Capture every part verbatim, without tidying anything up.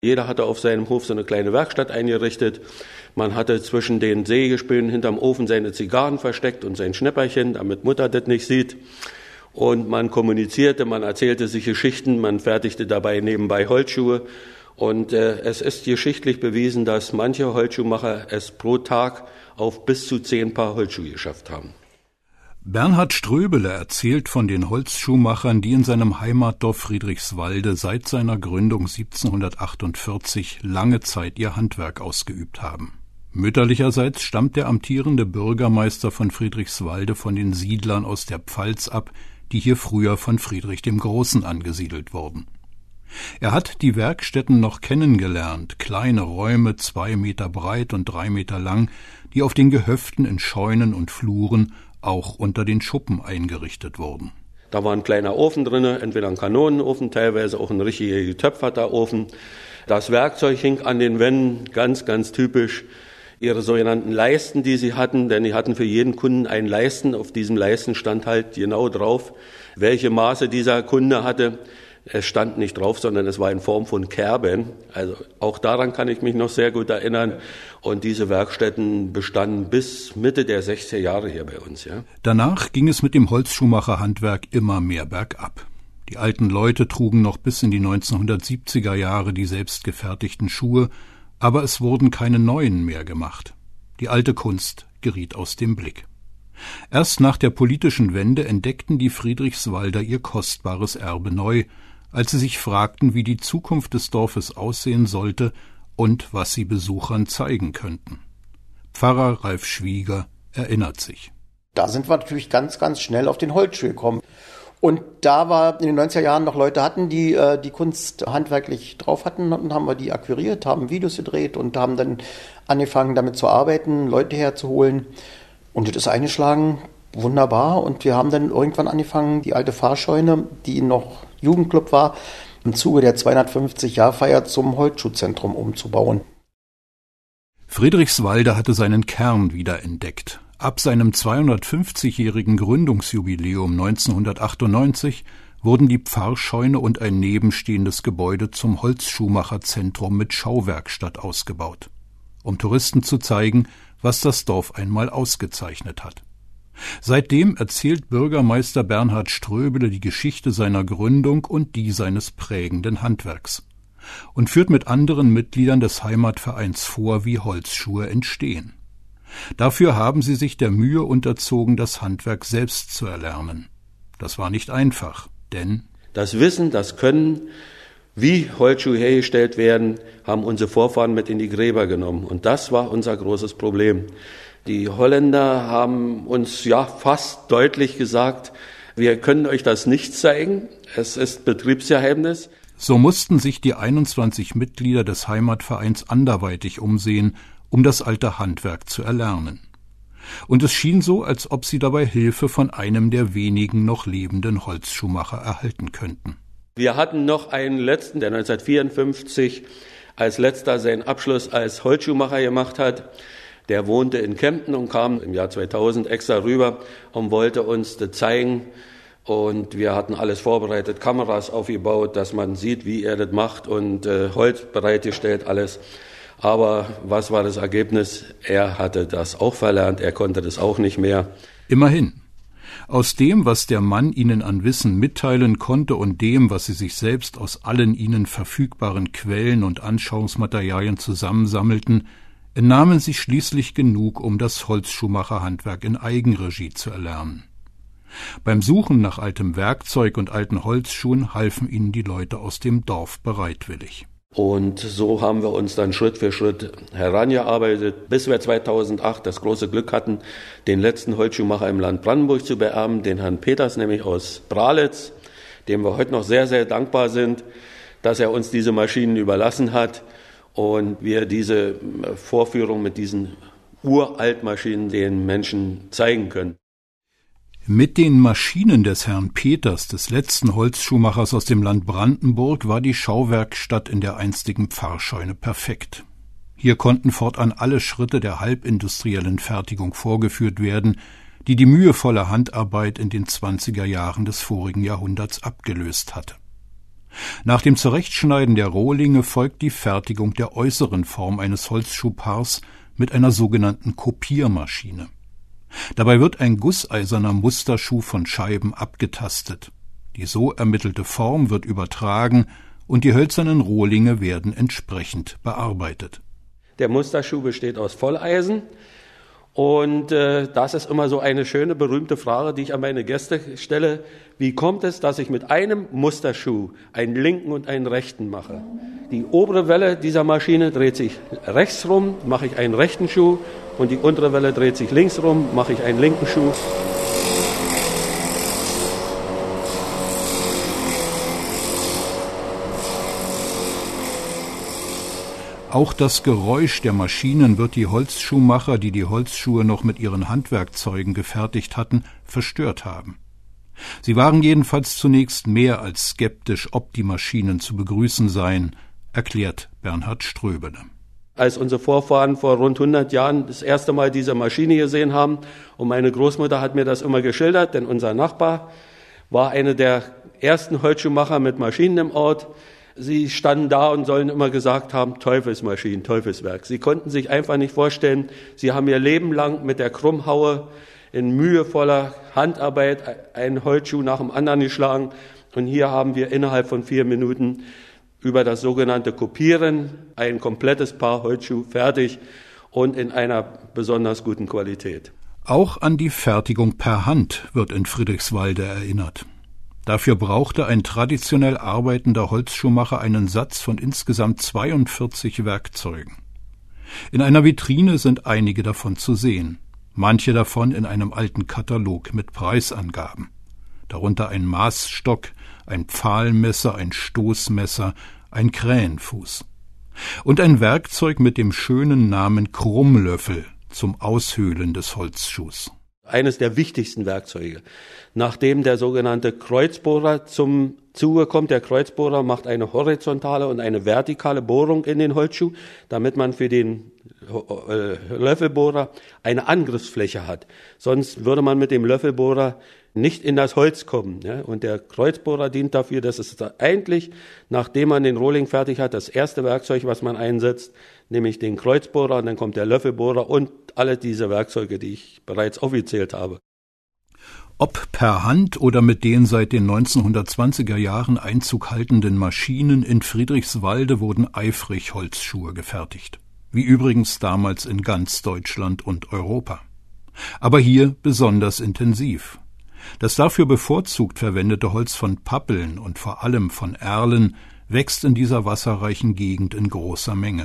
Jeder hatte auf seinem Hof so eine kleine Werkstatt eingerichtet. Man hatte zwischen den Sägespänen hinterm Ofen seine Zigarren versteckt und sein Schnäpperchen, damit Mutter das nicht sieht. Und man kommunizierte, man erzählte sich Geschichten, man fertigte dabei nebenbei Holzschuhe. Und äh, es ist geschichtlich bewiesen, dass manche Holzschuhmacher es pro Tag auf bis zu zehn Paar Holzschuhe geschafft haben. Bernhard Ströbele erzählt von den Holzschuhmachern, die in seinem Heimatdorf Friedrichswalde seit seiner Gründung siebzehnhundertachtundvierzig lange Zeit ihr Handwerk ausgeübt haben. Mütterlicherseits stammt der amtierende Bürgermeister von Friedrichswalde von den Siedlern aus der Pfalz ab, die hier früher von Friedrich dem Großen angesiedelt wurden. Er hat die Werkstätten noch kennengelernt, kleine Räume, zwei Meter breit und drei Meter lang, die auf den Gehöften in Scheunen und Fluren auch unter den Schuppen eingerichtet wurden. Da war ein kleiner Ofen drin, entweder ein Kanonenofen, teilweise auch ein richtiger Getöpferterofen. Das Werkzeug hing an den Wänden, ganz, ganz typisch. Ihre sogenannten Leisten, die sie hatten, denn die hatten für jeden Kunden einen Leisten. Auf diesem Leisten stand halt genau drauf, welche Maße dieser Kunde hatte. Es stand nicht drauf, sondern es war in Form von Kerben. Also auch daran kann ich mich noch sehr gut erinnern. Und diese Werkstätten bestanden bis Mitte der sechziger Jahre hier bei uns. Ja. Danach ging es mit dem Holzschuhmacherhandwerk immer mehr bergab. Die alten Leute trugen noch bis in die neunzehnhundertsiebziger Jahre die selbstgefertigten Schuhe, aber es wurden keine neuen mehr gemacht. Die alte Kunst geriet aus dem Blick. Erst nach der politischen Wende entdeckten die Friedrichswalder ihr kostbares Erbe neu, als sie sich fragten, wie die Zukunft des Dorfes aussehen sollte und was sie Besuchern zeigen könnten. Pfarrer Ralf Schwieger erinnert sich. Da sind wir natürlich ganz, ganz schnell auf den Holzschuh gekommen. Und da wir in den neunziger Jahren noch Leute hatten, die äh, die Kunst handwerklich drauf hatten, und haben wir die akquiriert, haben Videos gedreht und haben dann angefangen, damit zu arbeiten, Leute herzuholen. Und das ist eingeschlagen, wunderbar. Und wir haben dann irgendwann angefangen, die alte Fahrscheune, die noch Jugendclub war, im Zuge der zweihundertfünfzig-Jahr-Feier zum Holzschuhzentrum umzubauen. Friedrichswalde hatte seinen Kern wiederentdeckt. Ab seinem zweihundertfünfzigjährigen Gründungsjubiläum neunzehnhundertachtundneunzig wurden die Pfarrscheune und ein nebenstehendes Gebäude zum Holzschuhmacherzentrum mit Schauwerkstatt ausgebaut, um Touristen zu zeigen, was das Dorf einmal ausgezeichnet hat. Seitdem erzählt Bürgermeister Bernhard Ströbele die Geschichte seiner Gründung und die seines prägenden Handwerks und führt mit anderen Mitgliedern des Heimatvereins vor, wie Holzschuhe entstehen. Dafür haben sie sich der Mühe unterzogen, das Handwerk selbst zu erlernen. Das war nicht einfach, denn das Wissen, das Können, wie Holzschuhe hergestellt werden, haben unsere Vorfahren mit in die Gräber genommen. Und das war unser großes Problem. Die Holländer haben uns ja fast deutlich gesagt, wir können euch das nicht zeigen, es ist Betriebsgeheimnis. So mussten sich die einundzwanzig Mitglieder des Heimatvereins anderweitig umsehen, um das alte Handwerk zu erlernen. Und es schien so, als ob sie dabei Hilfe von einem der wenigen noch lebenden Holzschuhmacher erhalten könnten. Wir hatten noch einen letzten, der neunzehnhundertvierundfünfzig als letzter seinen Abschluss als Holzschuhmacher gemacht hat. Der wohnte in Kempten und kam im Jahr zweitausend extra rüber und wollte uns das zeigen. Und wir hatten alles vorbereitet, Kameras aufgebaut, dass man sieht, wie er das macht und äh, Holz bereitgestellt, alles. Aber was war das Ergebnis? Er hatte das auch verlernt, er konnte das auch nicht mehr. Immerhin. Aus dem, was der Mann ihnen an Wissen mitteilen konnte und dem, was sie sich selbst aus allen ihnen verfügbaren Quellen und Anschauungsmaterialien zusammensammelten, entnahmen sie schließlich genug, um das Holzschuhmacherhandwerk in Eigenregie zu erlernen. Beim Suchen nach altem Werkzeug und alten Holzschuhen halfen ihnen die Leute aus dem Dorf bereitwillig. Und so haben wir uns dann Schritt für Schritt herangearbeitet, bis wir zweitausendacht das große Glück hatten, den letzten Holzschuhmacher im Land Brandenburg zu beerben, den Herrn Peters, nämlich aus Bralitz, dem wir heute noch sehr, sehr dankbar sind, dass er uns diese Maschinen überlassen hat und wir diese Vorführung mit diesen Uraltmaschinen den Menschen zeigen können. Mit den Maschinen des Herrn Peters, des letzten Holzschuhmachers aus dem Land Brandenburg, war die Schauwerkstatt in der einstigen Pfarrscheune perfekt. Hier konnten fortan alle Schritte der halbindustriellen Fertigung vorgeführt werden, die die mühevolle Handarbeit in den zwanziger Jahren des vorigen Jahrhunderts abgelöst hatte. Nach dem Zurechtschneiden der Rohlinge folgt die Fertigung der äußeren Form eines Holzschuhpaars mit einer sogenannten Kopiermaschine. Dabei wird ein gusseiserner Musterschuh von Scheiben abgetastet. Die so ermittelte Form wird übertragen und die hölzernen Rohlinge werden entsprechend bearbeitet. Der Musterschuh besteht aus Volleisen und äh, das ist immer so eine schöne, berühmte Frage, die ich an meine Gäste stelle. Wie kommt es, dass ich mit einem Musterschuh einen linken und einen rechten mache? Die obere Welle dieser Maschine dreht sich rechts rum, mache ich einen rechten Schuh, und die untere Welle dreht sich links rum, mache ich einen linken Schuh. Auch das Geräusch der Maschinen wird die Holzschuhmacher, die die Holzschuhe noch mit ihren Handwerkzeugen gefertigt hatten, verstört haben. Sie waren jedenfalls zunächst mehr als skeptisch, ob die Maschinen zu begrüßen seien, erklärt Bernhard Ströbele. Als unsere Vorfahren vor rund hundert Jahren das erste Mal diese Maschine gesehen haben, und meine Großmutter hat mir das immer geschildert, denn unser Nachbar war einer der ersten Holzschuhmacher mit Maschinen im Ort. Sie standen da und sollen immer gesagt haben, Teufelsmaschinen, Teufelswerk. Sie konnten sich einfach nicht vorstellen, sie haben ihr Leben lang mit der Krummhaue in mühevoller Handarbeit einen Holzschuh nach dem anderen geschlagen. Und hier haben wir innerhalb von vier Minuten über das sogenannte Kopieren ein komplettes Paar Holzschuh fertig und in einer besonders guten Qualität. Auch an die Fertigung per Hand wird in Friedrichswalde erinnert. Dafür brauchte ein traditionell arbeitender Holzschuhmacher einen Satz von insgesamt zweiundvierzig Werkzeugen. In einer Vitrine sind einige davon zu sehen, manche davon in einem alten Katalog mit Preisangaben. Darunter ein Maßstock, ein Pfahlmesser, ein Stoßmesser, ein Krähenfuß. Und ein Werkzeug mit dem schönen Namen Krummlöffel zum Aushöhlen des Holzschuhs. Eines der wichtigsten Werkzeuge. Nachdem der sogenannte Kreuzbohrer zum Zuge kommt, der Kreuzbohrer macht eine horizontale und eine vertikale Bohrung in den Holzschuh, damit man für den Löffelbohrer eine Angriffsfläche hat. Sonst würde man mit dem Löffelbohrer nicht in das Holz kommen. Und der Kreuzbohrer dient dafür, dass es eigentlich, nachdem man den Rohling fertig hat, das erste Werkzeug, was man einsetzt, nämlich den Kreuzbohrer, und dann kommt der Löffelbohrer und alle diese Werkzeuge, die ich bereits aufgezählt habe. Ob per Hand oder mit den seit den neunzehnhundertzwanziger Jahren Einzug haltenden Maschinen, in Friedrichswalde wurden eifrig Holzschuhe gefertigt. Wie übrigens damals in ganz Deutschland und Europa. Aber hier besonders intensiv. Das dafür bevorzugt verwendete Holz von Pappeln und vor allem von Erlen wächst in dieser wasserreichen Gegend in großer Menge.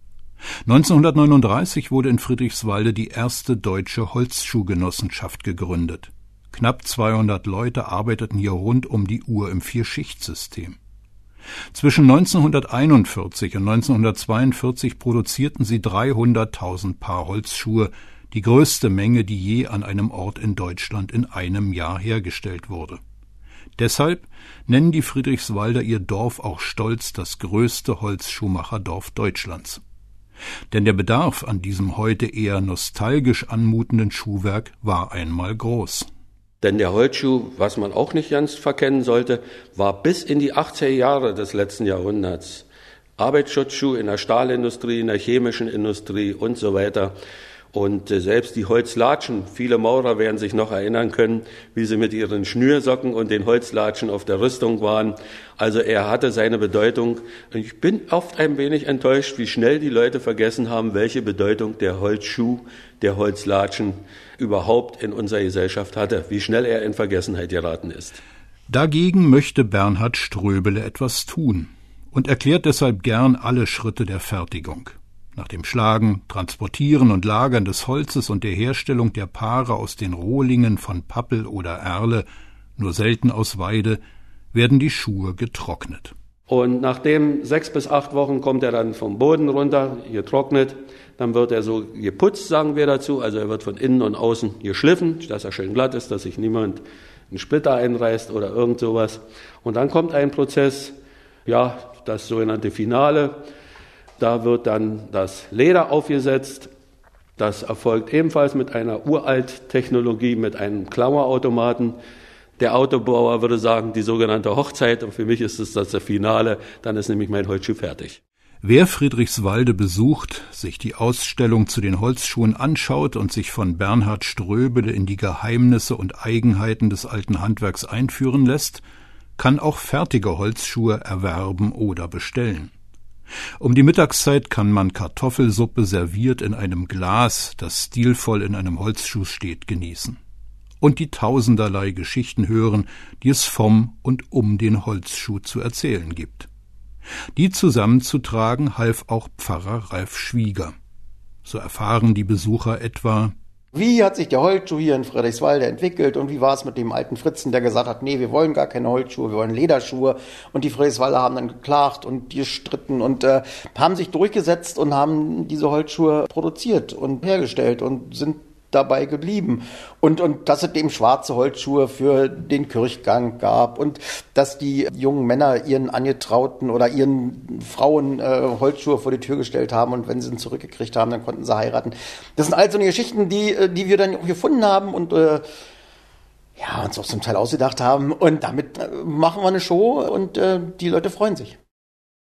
neunzehnhundertneununddreißig wurde in Friedrichswalde die erste deutsche Holzschuhgenossenschaft gegründet. Knapp zweihundert Leute arbeiteten hier rund um die Uhr im Vierschichtsystem. Zwischen neunzehnhunderteinundvierzig und neunzehnhundertzweiundvierzig produzierten sie dreihunderttausend Paar Holzschuhe, die größte Menge, die je an einem Ort in Deutschland in einem Jahr hergestellt wurde. Deshalb nennen die Friedrichswalder ihr Dorf auch stolz das größte Holzschuhmacherdorf Deutschlands. Denn der Bedarf an diesem heute eher nostalgisch anmutenden Schuhwerk war einmal groß. Denn der Holzschuh, was man auch nicht ganz verkennen sollte, war bis in die achtziger Jahre des letzten Jahrhunderts Arbeitsschutzschuh in der Stahlindustrie, in der chemischen Industrie und so weiter. Und selbst die Holzlatschen, viele Maurer werden sich noch erinnern können, wie sie mit ihren Schnürsocken und den Holzlatschen auf der Rüstung waren. Also er hatte seine Bedeutung. Ich bin oft ein wenig enttäuscht, wie schnell die Leute vergessen haben, welche Bedeutung der Holzschuh, der Holzlatschen überhaupt in unserer Gesellschaft hatte, wie schnell er in Vergessenheit geraten ist. Dagegen möchte Bernhard Ströbele etwas tun und erklärt deshalb gern alle Schritte der Fertigung. Nach dem Schlagen, Transportieren und Lagern des Holzes und der Herstellung der Paare aus den Rohlingen von Pappel oder Erle, nur selten aus Weide, werden die Schuhe getrocknet. Und nachdem sechs bis acht Wochen kommt er dann vom Boden runter, getrocknet, dann wird er so geputzt, sagen wir dazu, also er wird von innen und außen geschliffen, dass er schön glatt ist, dass sich niemand einen Splitter einreißt oder irgend sowas. Und dann kommt ein Prozess, ja, das sogenannte Finale. Da wird dann das Leder aufgesetzt. Das erfolgt ebenfalls mit einer Uralt-Technologie, mit einem Klauerautomaten. Der Autobauer würde sagen, die sogenannte Hochzeit. Und für mich ist es das Finale. Dann ist nämlich mein Holzschuh fertig. Wer Friedrichswalde besucht, sich die Ausstellung zu den Holzschuhen anschaut und sich von Bernhard Ströbele in die Geheimnisse und Eigenheiten des alten Handwerks einführen lässt, kann auch fertige Holzschuhe erwerben oder bestellen. Um die Mittagszeit kann man Kartoffelsuppe serviert in einem Glas, das stilvoll in einem Holzschuh steht, genießen. Und die tausenderlei Geschichten hören, die es vom und um den Holzschuh zu erzählen gibt. Die zusammenzutragen half auch Pfarrer Ralf Schwieger. So erfahren die Besucher etwa: Wie hat sich der Holzschuh hier in Friedrichswalde entwickelt und wie war es mit dem alten Fritzen, der gesagt hat, nee, wir wollen gar keine Holzschuhe, wir wollen Lederschuhe. Und die Friedrichswalder haben dann geklagt und gestritten und äh, haben sich durchgesetzt und haben diese Holzschuhe produziert und hergestellt und sind dabei geblieben. Und, und dass es eben schwarze Holzschuhe für den Kirchgang gab und dass die jungen Männer ihren Angetrauten oder ihren Frauen äh, Holzschuhe vor die Tür gestellt haben und wenn sie ihn zurückgekriegt haben, dann konnten sie heiraten. Das sind all so eine Geschichten, die, die wir dann auch gefunden haben und äh, ja, uns auch zum Teil ausgedacht haben. Und damit äh, machen wir eine Show und äh, die Leute freuen sich.